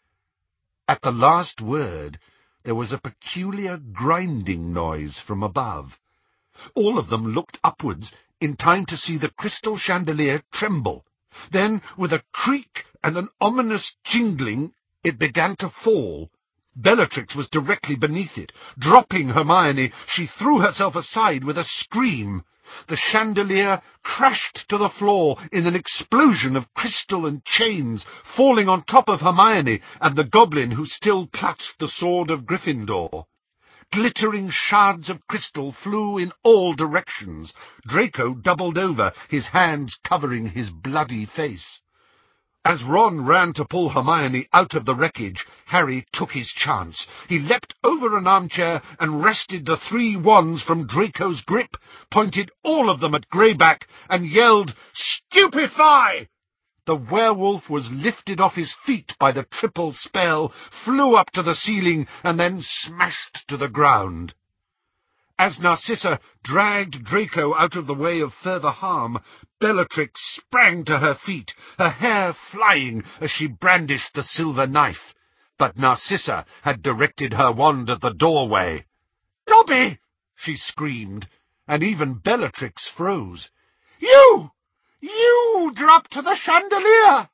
At the last word, there was a peculiar grinding noise from above. All of them looked upwards in time to see the crystal chandelier tremble. Then, with a creak and an ominous jingling, it began to fall. Bellatrix was directly beneath it. Dropping Hermione, she threw herself aside with a scream. The chandelier crashed to the floor in an explosion of crystal and chains, falling on top of Hermione and the goblin who still clutched the sword of Gryffindor. Glittering shards of crystal flew in all directions. Draco doubled over, his hands covering his bloody face. As Ron ran to pull Hermione out of the wreckage, Harry took his chance. He leapt over an armchair and wrested the 3 wands from Draco's grip, pointed all of them at Greyback, and yelled, "Stupefy!" The werewolf was lifted off his feet by the triple spell, flew up to the ceiling, and then smashed to the ground. As Narcissa dragged Draco out of the way of further harm, Bellatrix sprang to her feet, her hair flying as she brandished the silver knife. But Narcissa had directed her wand at the doorway. "Dobby!" she screamed, and even Bellatrix froze. You dropped the chandelier!"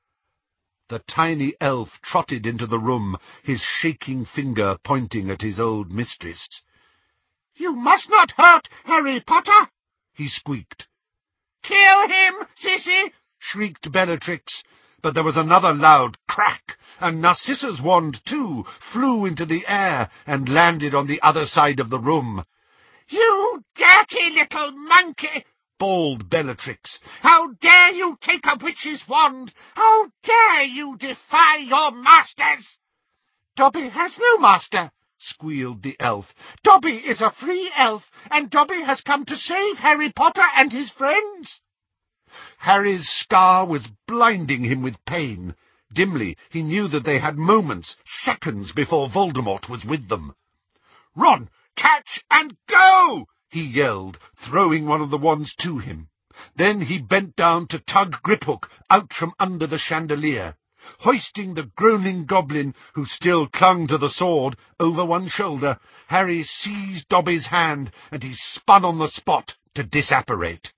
The tiny elf trotted into the room, his shaking finger pointing at his old mistress. "You must not hurt Harry Potter!" he squeaked. "Kill him, sissy!" shrieked Bellatrix, but there was another loud crack, and Narcissa's wand, too, flew into the air and landed on the other side of the room. "You dirty little monkey!" bawled Bellatrix. "How dare you take a witch's wand? How dare you defy your masters?" "Dobby has no master," squealed the elf. "Dobby is a free elf, and Dobby has come to save Harry Potter and his friends." Harry's scar was blinding him with pain. Dimly, he knew that they had moments, seconds, before Voldemort was with them. "Ron, catch and go!" he yelled, throwing one of the wands to him. Then he bent down to tug Griphook out from under the chandelier. Hoisting the groaning goblin, who still clung to the sword, over one shoulder, Harry seized Dobby's hand, and he spun on the spot to disapparate.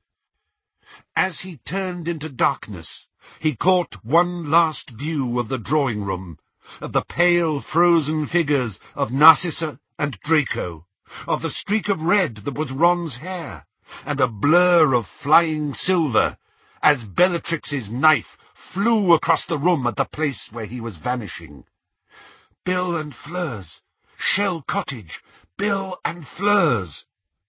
As he turned into darkness, he caught one last view of the drawing-room, of the pale, frozen figures of Narcissa and Draco, of the streak of red that was Ron's hair, and a blur of flying silver, as Bellatrix's knife flew across the room at the place where he was vanishing. Bill and Fleur's, Shell Cottage, Bill and Fleur's.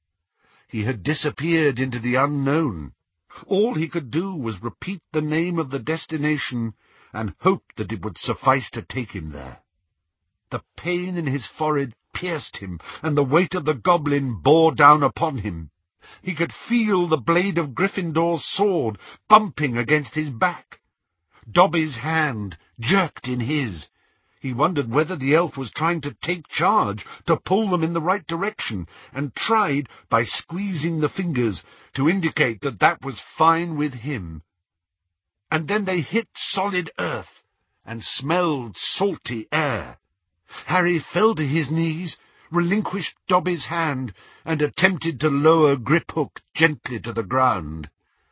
He had disappeared into the unknown. All he could do was repeat the name of the destination and hope that it would suffice to take him there. The pain in his forehead pierced him, and the weight of the goblin bore down upon him. He could feel the blade of Gryffindor's sword bumping against his back. Dobby's hand jerked in his. He wondered whether the elf was trying to take charge, to pull them in the right direction, and tried, by squeezing the fingers, to indicate that that was fine with him. And then they hit solid earth, and smelled salty air. Harry fell to his knees, relinquished Dobby's hand, and attempted to lower Griphook gently to the ground.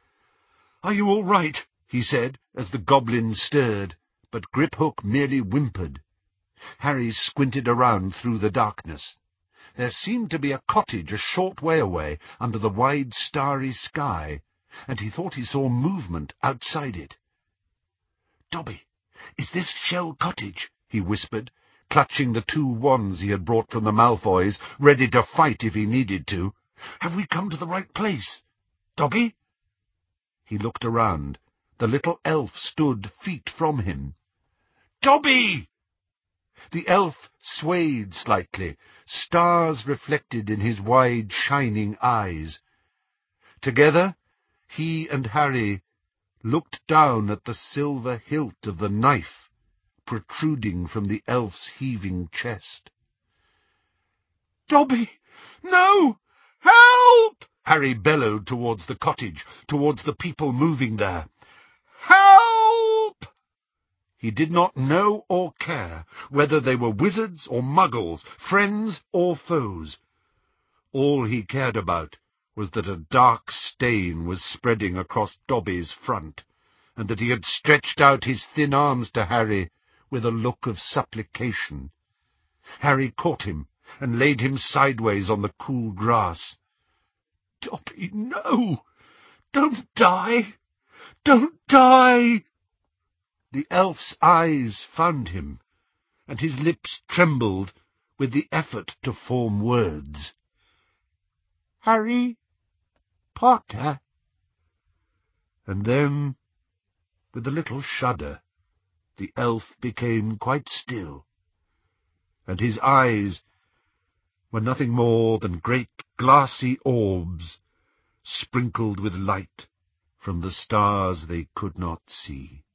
"Are you all right?" he said, as the goblin stirred, but Griphook merely whimpered. Harry squinted around through the darkness. There seemed to be a cottage a short way away under the wide starry sky, and he thought he saw movement outside it. "Dobby, is this Shell Cottage?" he whispered, clutching the 2 wands he had brought from the Malfoys, ready to fight if he needed to. "Have we come to the right place? Dobby?" He looked around. The little elf stood feet from him. "Dobby!" The elf swayed slightly, stars reflected in his wide, shining eyes. Together, he and Harry looked down at the silver hilt of the knife protruding from the elf's heaving chest. "Dobby! No! Help!" Harry bellowed towards the cottage, towards the people moving there. "Help!" He did not know or care whether they were wizards or muggles, friends or foes. All he cared about was that a dark stain was spreading across Dobby's front, and that he had stretched out his thin arms to Harry with a look of supplication. Harry caught him and laid him sideways on the cool grass. "Dobby, no! Don't die! Don't die!" The elf's eyes found him, and his lips trembled with the effort to form words. "Harry Potter." And then, with a little shudder, the elf became quite still, and his eyes were nothing more than great glassy orbs, sprinkled with light from the stars they could not see.